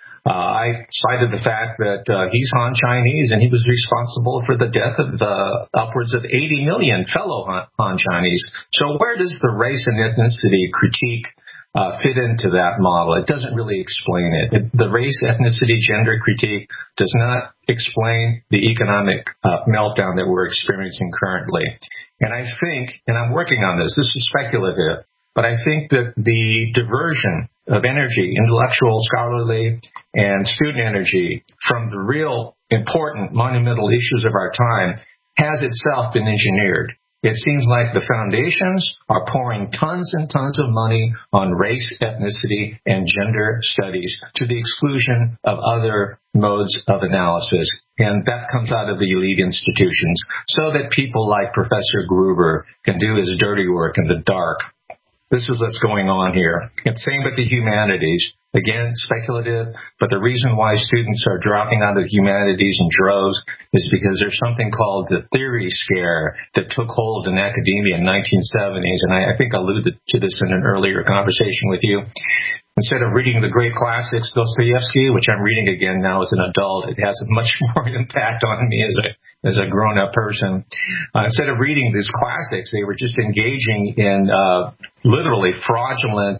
I cited the fact that he's Han Chinese, and he was responsible for the death of upwards of 80 million fellow Han Chinese. So where does the race and ethnicity critique fit into that model? It doesn't really explain it. The race, ethnicity, gender critique does not explain the economic meltdown that we're experiencing currently. And I think, and I'm working on this is speculative, but I think that the diversion of energy, intellectual, scholarly, and student energy from the real important monumental issues of our time has itself been engineered. It seems like the foundations are pouring tons and tons of money on race, ethnicity, and gender studies to the exclusion of other modes of analysis. And that comes out of the elite institutions so that people like Professor Gruber can do his dirty work in the dark. This is what's going on here. And same with the humanities. Again, speculative, but the reason why students are dropping out of the humanities in droves is because there's something called the theory scare that took hold in academia in the 1970s. And I think I alluded to this in an earlier conversation with you. Instead of reading the great classics, Dostoevsky, which I'm reading again now as an adult, it has much more impact on me as a grown-up person. Instead of reading these classics, they were just engaging in literally fraudulent,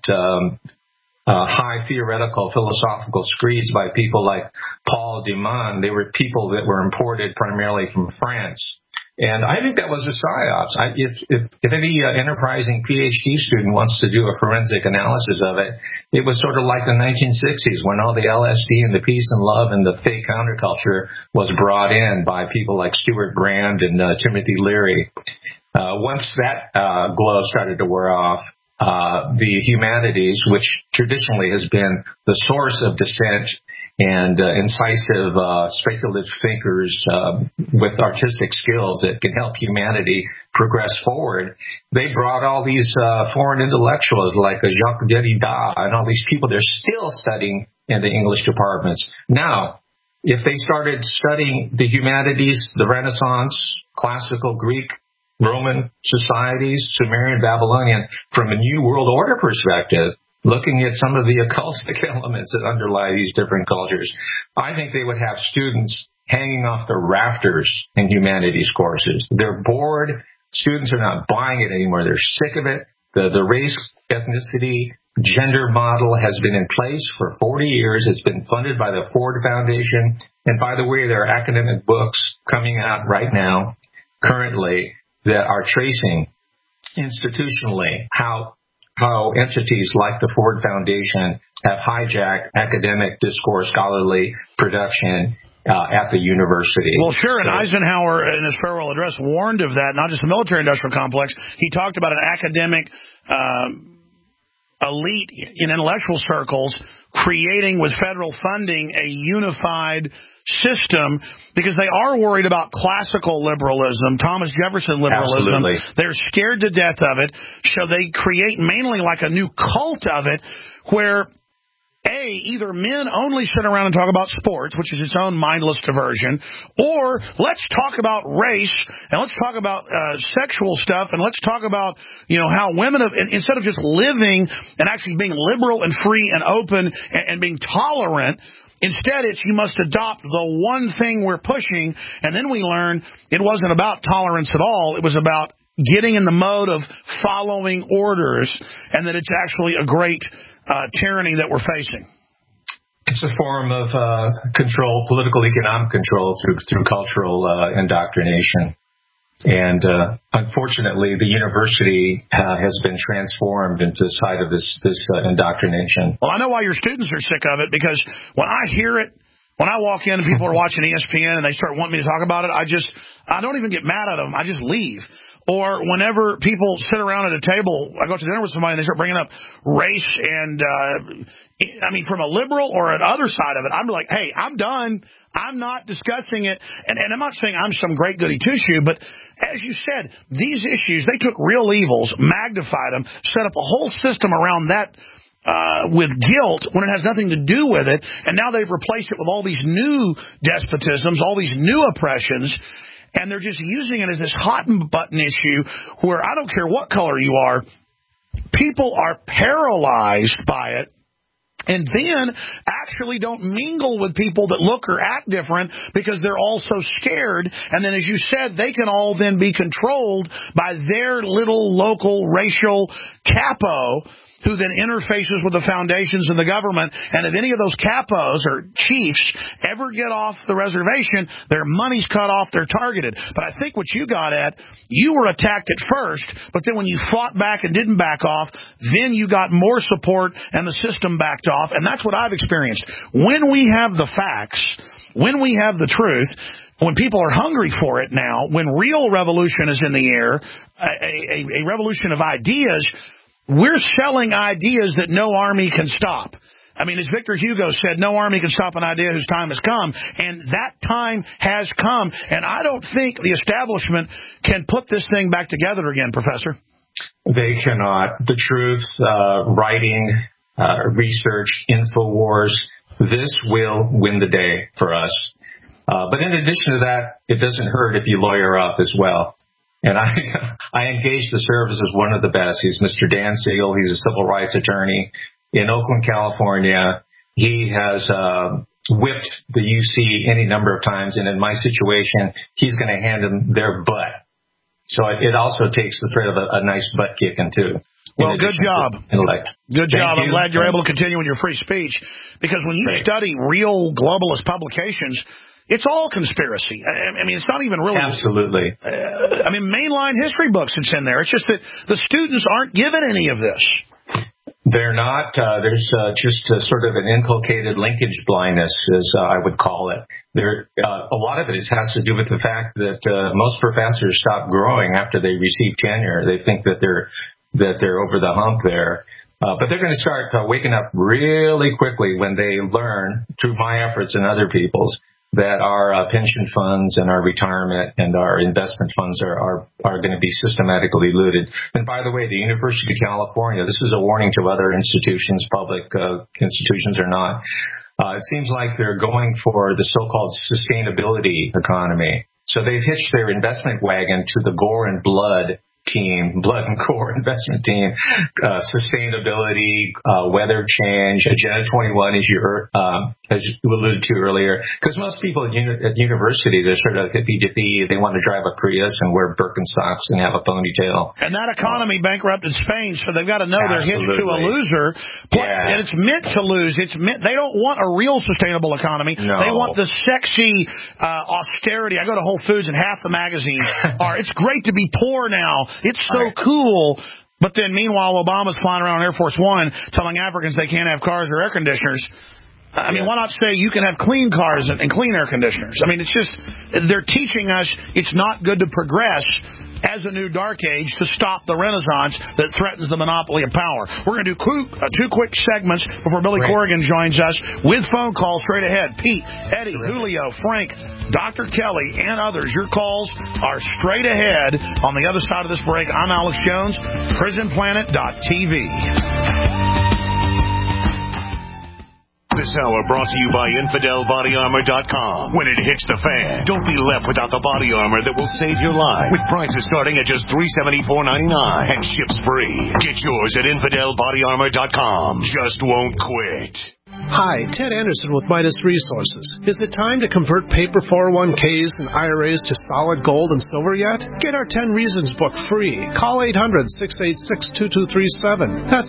high theoretical philosophical screeds by people like Paul Dumas. They were people that were imported primarily from France. And I think that was a psyops. If any enterprising PhD student wants to do a forensic analysis of it, it was sort of like the 1960s when all the LSD and the peace and love and the fake counterculture was brought in by people like Stuart Brand and Timothy Leary. Once that glow started to wear off, the humanities, which traditionally has been the source of dissent and incisive, speculative thinkers with artistic skills that can help humanity progress forward. They brought all these foreign intellectuals like Jacques Derrida and all these people. They're still studying in the English departments. Now, if they started studying the humanities, the Renaissance, classical Greek, Roman societies, Sumerian, Babylonian, from a New World Order perspective, looking at some of the occultic elements that underlie these different cultures, I think they would have students hanging off the rafters in humanities courses. They're bored. Students are not buying it anymore. They're sick of it. The race, ethnicity, gender model has been in place for 40 years. It's been funded by the Ford Foundation. And by the way, there are academic books coming out right now, currently, that are tracing institutionally how entities like the Ford Foundation have hijacked academic discourse, scholarly production at the university. Well, sure, and Eisenhower, in his farewell address, warned of that, not just the military-industrial complex. He talked about an academic elite in intellectual circles creating, with federal funding, a unified system, because they are worried about classical liberalism, Thomas Jefferson liberalism. Absolutely. They're scared to death of it, so they create mainly like a new cult of it, where either men only sit around and talk about sports, which is its own mindless diversion, or let's talk about race, and let's talk about sexual stuff, and let's talk about, how women, instead of just living and actually being liberal and free and open and being tolerant, instead it's you must adopt the one thing we're pushing, and then we learn it wasn't about tolerance at all. It was about getting in the mode of following orders, and that it's actually a great tyranny that we're facing. It's a form of control, political economic control through cultural indoctrination. And unfortunately, the university has been transformed into the site of this indoctrination. Well, I know why your students are sick of it, because when I hear it, when I walk in and people are watching ESPN and they start wanting me to talk about it, I don't even get mad at them. I just leave. Or whenever people sit around at a table, I go to dinner with somebody and they start bringing up race and, from a liberal or an other side of it, I'm like, hey, I'm done. I'm not discussing it. And I'm not saying I'm some great goody two-shoe, but as you said, these issues, they took real evils, magnified them, set up a whole system around that with guilt when it has nothing to do with it. And now they've replaced it with all these new despotisms, all these new oppressions. And they're just using it as this hot-button issue where I don't care what color you are, people are paralyzed by it, and then actually don't mingle with people that look or act different because they're all so scared. And then, as you said, they can all then be controlled by their little local racial capo, who then interfaces with the foundations and the government. And if any of those capos or chiefs ever get off the reservation, their money's cut off, they're targeted. But I think what you got at, you were attacked at first, but then when you fought back and didn't back off, then you got more support and the system backed off. And that's what I've experienced. When we have the facts, when we have the truth, when people are hungry for it now, when real revolution is in the air, a revolution of ideas, we're selling ideas that no army can stop. As Victor Hugo said, no army can stop an idea whose time has come. And that time has come. And I don't think the establishment can put this thing back together again, Professor. They cannot. The truth, writing, research, InfoWars, this will win the day for us. But in addition to that, it doesn't hurt if you lawyer up as well. And I engaged the service as one of the best. He's Mr. Dan Siegel. He's a civil rights attorney in Oakland, California. He has whipped the UC any number of times, and in my situation, he's going to hand them their butt. So it also takes the threat of a nice butt kicking, too. Well, good job. Good job. I'm glad you're able to continue in your free speech, because when you study real globalist publications, It's all conspiracy. I mean, it's not even really... Absolutely. I mean, mainline history books, it's in there. It's just that the students aren't given any of this. They're not. There's just sort of an inculcated linkage blindness, as I would call it. A lot of it has to do with the fact that most professors stop growing after they receive tenure. They think that they're over the hump there. But they're going to start waking up really quickly when they learn, through my efforts and other people's, that our pension funds and our retirement and our investment funds are going to be systematically looted. And by the way, the University of California, this is a warning to other institutions, public institutions or not. It seems like they're going for the so-called sustainability economy. So they've hitched their investment wagon to the Gore and Blood and Core investment team, sustainability, weather change, Agenda 21, as you alluded to earlier. Because most people at universities are sort of hippy-dippy. They want to drive a Prius and wear Birkenstocks and have a ponytail. And that economy bankrupted Spain, so they've got to know they're hitched to a loser. And it's meant to lose. They don't want a real sustainable economy. No. They want the sexy austerity. I go to Whole Foods and half the magazines are, it's great to be poor now. It's so cool. But then, meanwhile, Obama's flying around Air Force One telling Africans they can't have cars or air conditioners. I mean, why not say you can have clean cars and clean air conditioners? I mean, it's just, they're teaching us it's not good to progress as a new dark age to stop the renaissance that threatens the monopoly of power. We're going to do two quick segments before Billy Corrigan joins us with phone calls straight ahead. Pete, Eddie, Julio, Frank, Dr. Kelly, and others. Your calls are straight ahead on the other side of this break. I'm Alex Jones, PrisonPlanet.tv. This hour brought to you by InfidelBodyArmor.com. When it hits the fan, don't be left without the body armor that will save your life. With prices starting at just $374.99 and ships free. Get yours at InfidelBodyArmor.com. Just won't quit. Hi, Ted Anderson with Midas Resources. Is it time to convert paper 401ks and IRAs to solid gold and silver yet? Get our 10 Reasons book free. Call 800-686-2237. That's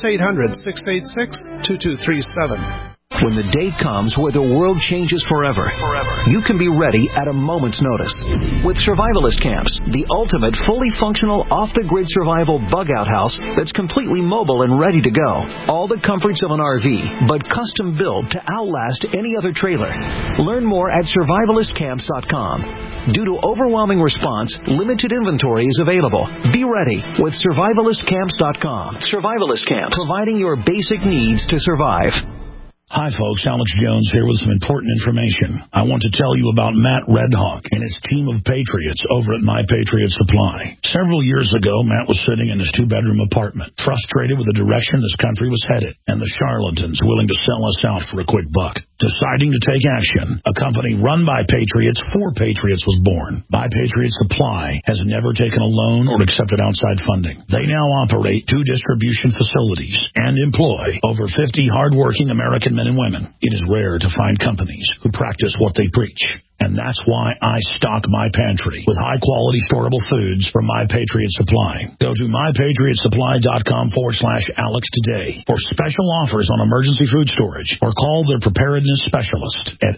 800-686-2237. When the day comes where the world changes forever, you can be ready at a moment's notice. With Survivalist Camps, the ultimate fully functional off-the-grid survival bug-out house that's completely mobile and ready to go. All the comforts of an RV, but custom built to outlast any other trailer. Learn more at survivalistcamps.com. Due to overwhelming response, limited inventory is available. Be ready with survivalistcamps.com. Survivalist Camps, providing your basic needs to survive. Hi, folks. Alex Jones here with some important information. I want to tell you about Matt Redhawk and his team of patriots over at My Patriot Supply. Several years ago, Matt was sitting in his two-bedroom apartment, frustrated with the direction this country was headed and the charlatans willing to sell us out for a quick buck. Deciding to take action, a company run by patriots for patriots was born. My Patriot Supply has never taken a loan or accepted outside funding. They now operate 2 distribution facilities and employ over 50 hardworking American men and women. It is rare to find companies who practice what they preach. And that's why I stock my pantry with high-quality storable foods from My Patriot Supply. Go to mypatriotsupply.com/Alex today for special offers on emergency food storage or call their preparedness specialist at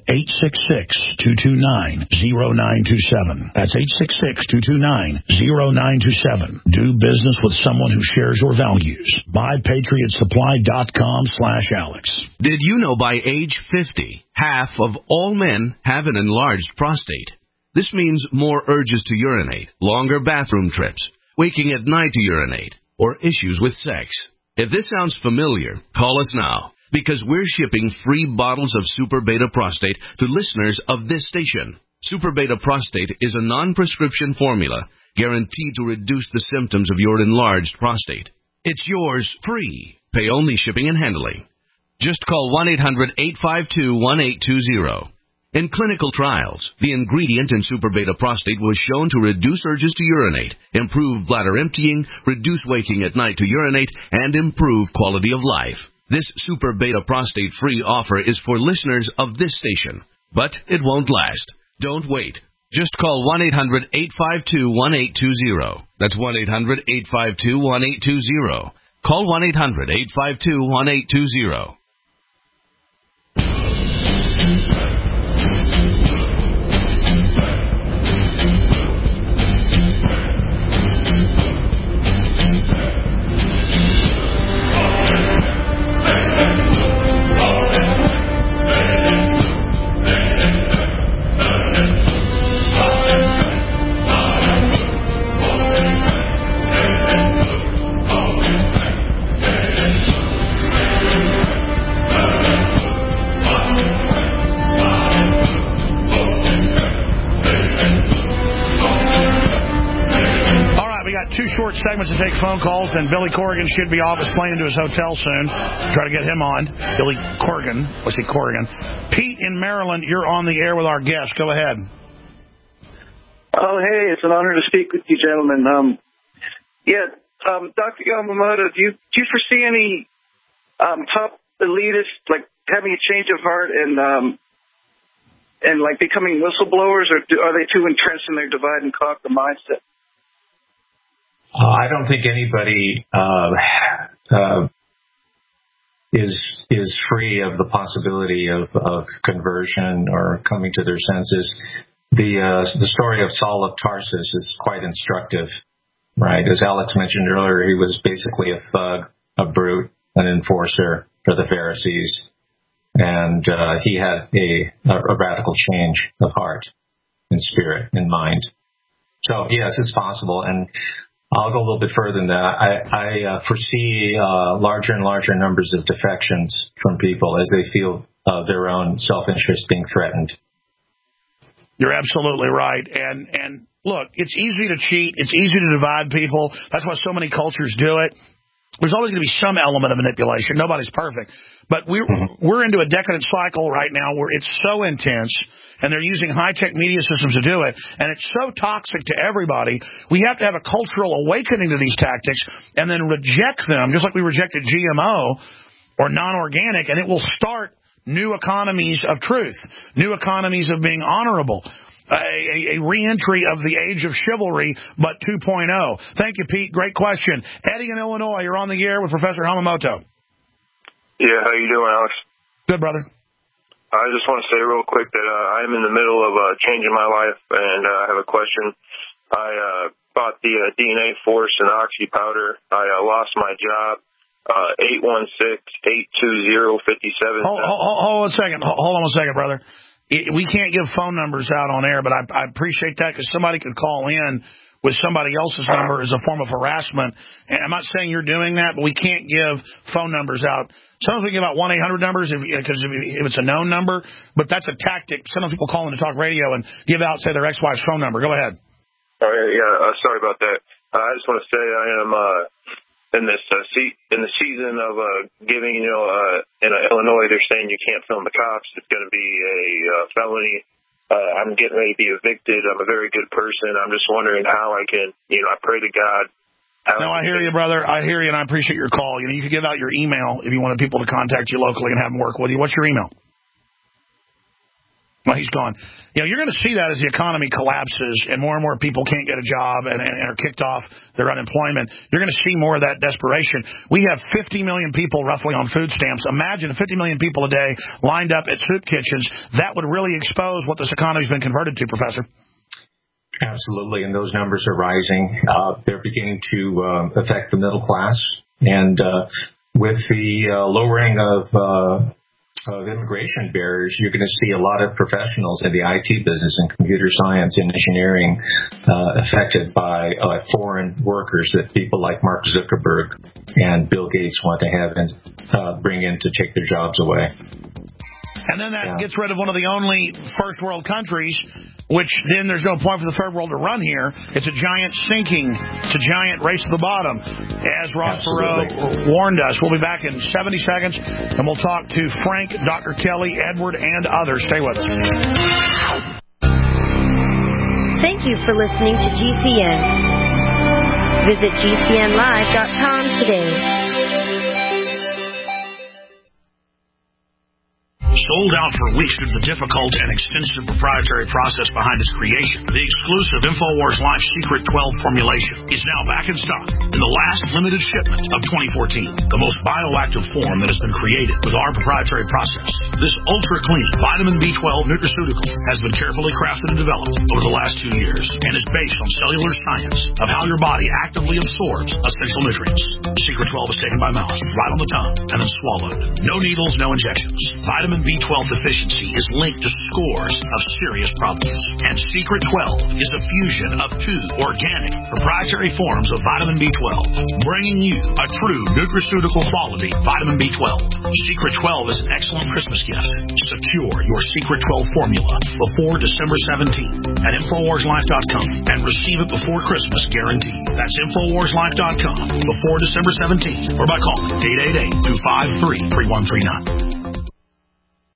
866-229-0927. That's 866-229-0927. Do business with someone who shares your values. mypatriotsupply.com/Alex. Did you know by age 50, half of all men have an enlarged prostate? This means more urges to urinate, longer bathroom trips, waking at night to urinate, or issues with sex. If this sounds familiar, call us now, because we're shipping free bottles of Super Beta Prostate to listeners of this station. Super Beta Prostate is a non-prescription formula guaranteed to reduce the symptoms of your enlarged prostate. It's yours free. Pay only shipping and handling. Just call 1-800-852-1820. In clinical trials, the ingredient in Super Beta Prostate was shown to reduce urges to urinate, improve bladder emptying, reduce waking at night to urinate, and improve quality of life. This Super Beta Prostate free offer is for listeners of this station, but it won't last. Don't wait. Just call 1-800-852-1820. That's 1-800-852-1820. Call 1-800-852-1820. 2 short segments to take phone calls, and Billy Corrigan should be off his plane into his hotel soon. Try to get him on. Billy Corrigan. Let's see, Corrigan. Pete in Maryland, you're on the air with our guest. Go ahead. Oh, hey, it's an honor to speak with you, gentlemen. Dr. Yamamoto, do you foresee any top elitists like having a change of heart and like becoming whistleblowers, or are they too entrenched in their divide and conquer mindset? I don't think anybody is free of the possibility of conversion or coming to their senses. The story of Saul of Tarsus is quite instructive, right? As Alex mentioned earlier, he was basically a thug, a brute, an enforcer for the Pharisees. And he had a radical change of heart and spirit and mind. So, yes, it's possible. And I'll go a little bit further than that. I foresee larger and larger numbers of defections from people as they feel their own self-interest being threatened. You're absolutely right. And look, it's easy to cheat. It's easy to divide people. That's why so many cultures do it. There's always going to be some element of manipulation. Nobody's perfect. But we're into a decadent cycle right now where it's so intense, and they're using high-tech media systems to do it, and it's so toxic to everybody. We have to have a cultural awakening to these tactics and then reject them, just like we rejected GMO or non-organic, and it will start new economies of truth, new economies of being honorable. A re-entry of the age of chivalry, but 2.0. Thank you, Pete. Great question. Eddie in Illinois, you're on the air with Professor Yamamoto. Yeah, how you doing, Alex? Good, brother. I just want to say real quick that I am in the middle of changing my life, and I have a question. I bought the DNA Force and Oxy powder. I lost my job. 816-820-57. Hold on a second. Hold on a second, brother. We can't give phone numbers out on air, but I appreciate that because somebody could call in with somebody else's number as a form of harassment. And I'm not saying you're doing that, but we can't give phone numbers out. Sometimes we give out 1-800 numbers if it's a known number, but that's a tactic. Sometimes people call in to talk radio and give out, say, their ex-wife's phone number. Go ahead. All right, yeah, sorry about that. I just want to say I am in the season of giving, in Illinois, they're saying you can't film the cops. It's going to be a felony. I'm getting ready to be evicted. I'm a very good person. I'm just wondering how I can, I pray to God. No, I hear you, brother. I hear you, and I appreciate your call. You could give out your email if you wanted people to contact you locally and have them work with you. What's your email? Well, he's gone. You're going to see that as the economy collapses and more people can't get a job and are kicked off their unemployment. You're going to see more of that desperation. We have 50 million people roughly on food stamps. Imagine 50 million people a day lined up at soup kitchens. That would really expose what this economy's been converted to, Professor. Absolutely, and those numbers are rising. They're beginning to affect the middle class. And with the lowering of immigration barriers, you're going to see a lot of professionals in the IT business and computer science and engineering affected by foreign workers that people like Mark Zuckerberg and Bill Gates want to have and bring in to take their jobs away. And then that gets rid of one of the only first world countries, which then there's no point for the third world to run here. It's a giant sinking. It's a giant race to the bottom, as Ross Perot warned us. We'll be back in 70 seconds, and we'll talk to Frank, Dr. Kelly, Edward, and others. Stay with us. Thank you for listening to GCN. Visit GCNlive.com today. Sold out for weeks due to the difficult and extensive proprietary process behind its creation, the exclusive InfoWars Life Secret 12 formulation is now back in stock in the last limited shipment of 2014. The most bioactive form that has been created with our proprietary process. This ultra-clean vitamin B12 nutraceutical has been carefully crafted and developed over the last 2 years and is based on cellular science of how your body actively absorbs essential nutrients. Secret 12 is taken by mouth, right on the tongue, and then swallowed. No needles, no injections. Vitamin B12 deficiency is linked to scores of serious problems. And Secret 12 is a fusion of 2 organic, proprietary forms of vitamin B12, bringing you a true nutraceutical quality vitamin B12. Secret 12 is an excellent Christmas gift. Secure your Secret 12 formula before December 17th at InfoWarsLife.com and receive it before Christmas guaranteed. That's InfoWarsLife.com before December 17th or by calling 888-253-3139.